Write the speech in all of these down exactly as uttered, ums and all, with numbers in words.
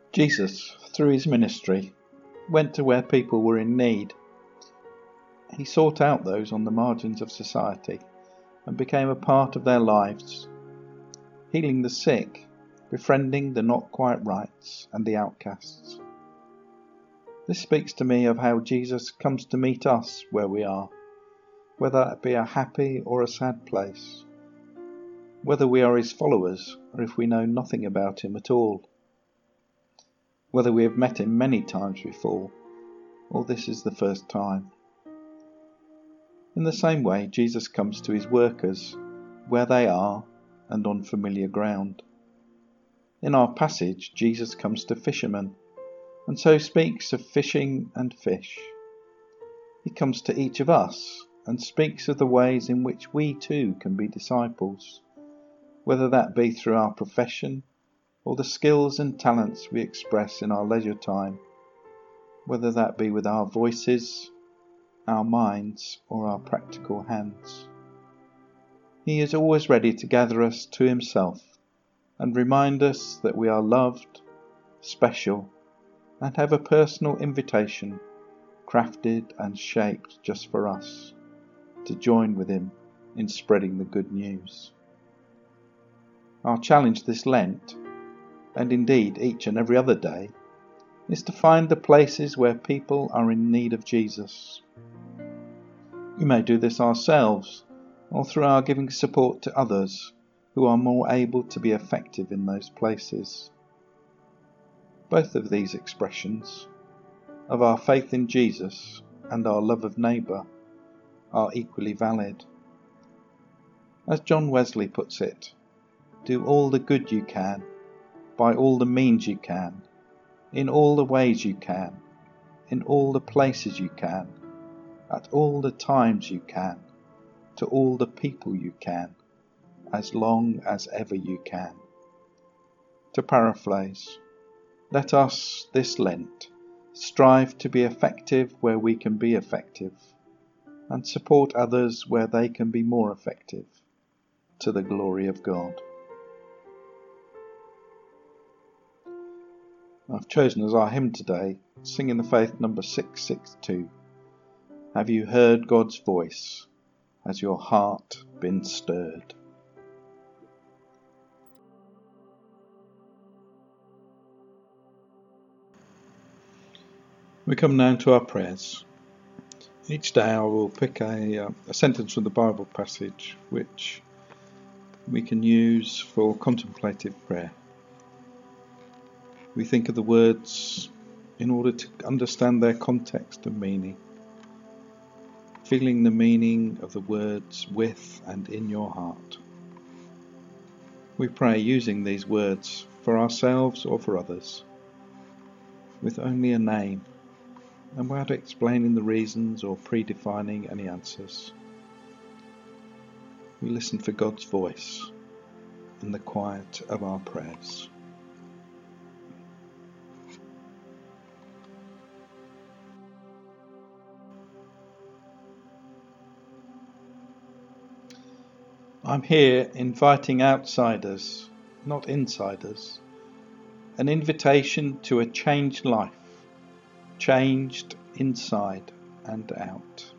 Jesus, through his ministry, went to where people were in need. He sought out those on the margins of society and became a part of their lives, healing the sick, befriending the not quite rights and the outcasts. This speaks to me of how Jesus comes to meet us where we are, whether it be a happy or a sad place, whether we are his followers or if we know nothing about him at all, whether we have met him many times before or this is the first time. In the same way, Jesus comes to his workers where they are and on familiar ground. In our passage, Jesus comes to fishermen, and so speaks of fishing and fish. He comes to each of us and speaks of the ways in which we too can be disciples, whether that be through our profession or the skills and talents we express in our leisure time, whether that be with our voices, our minds, or our practical hands. He is always ready to gather us to himself and remind us that we are loved, special, and have a personal invitation crafted and shaped just for us to join with him in spreading the good news. Our challenge this Lent, and indeed each and every other day, is to find the places where people are in need of Jesus. We may do this ourselves or through our giving support to others who are more able to be effective in those places. Both of these expressions, of our faith in Jesus and our love of neighbour, are equally valid. As John Wesley puts it, do all the good you can, by all the means you can, in all the ways you can, in all the places you can, at all the times you can, to all the people you can, as long as ever you can. To paraphrase, let us this Lent strive to be effective where we can be effective, and support others where they can be more effective, to the glory of God. I've chosen as our hymn today, Singing the Faith number six sixty-two. Have you heard God's voice? Has your heart been stirred? We come now to our prayers. Each day I will pick a, uh, a sentence from the Bible passage which we can use for contemplative prayer. We think of the words in order to understand their context and meaning, feeling the meaning of the words with and in your heart. We pray using these words for ourselves or for others, with only a name, and without explaining the reasons or predefining any answers. We listen for God's voice in the quiet of our prayers. I'm here inviting outsiders, not insiders, an invitation to a changed life, changed inside and out.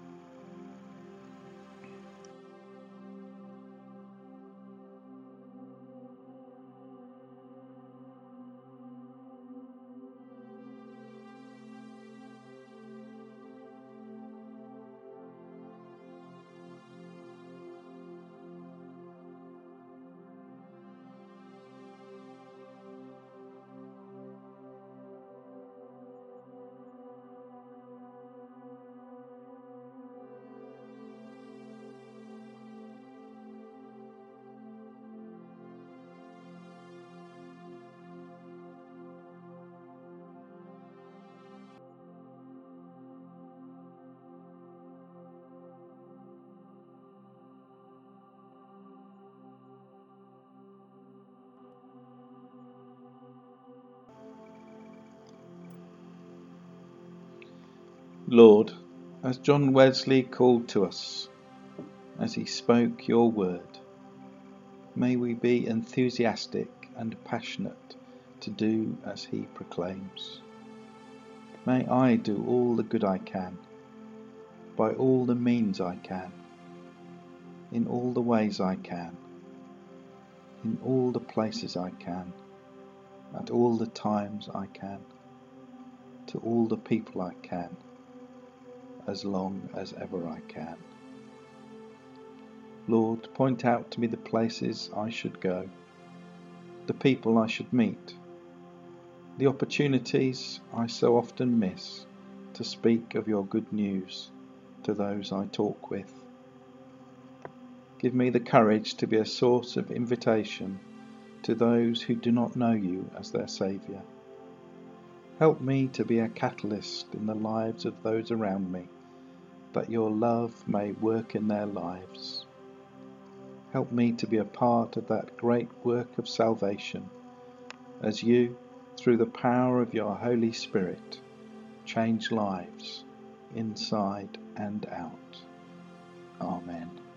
Lord, as John Wesley called to us, as he spoke your word, may we be enthusiastic and passionate to do as he proclaims. May I do all the good I can, by all the means I can, in all the ways I can, in all the places I can, at all the times I can, to all the people I can, as long as ever I can. Lord, point out to me the places I should go, the people I should meet, the opportunities I so often miss to speak of your good news to those I talk with. Give me the courage to be a source of invitation to those who do not know you as their Saviour. Help me to be a catalyst in the lives of those around me, that your love may work in their lives. Help me to be a part of that great work of salvation, as you, through the power of your Holy Spirit, change lives inside and out. Amen.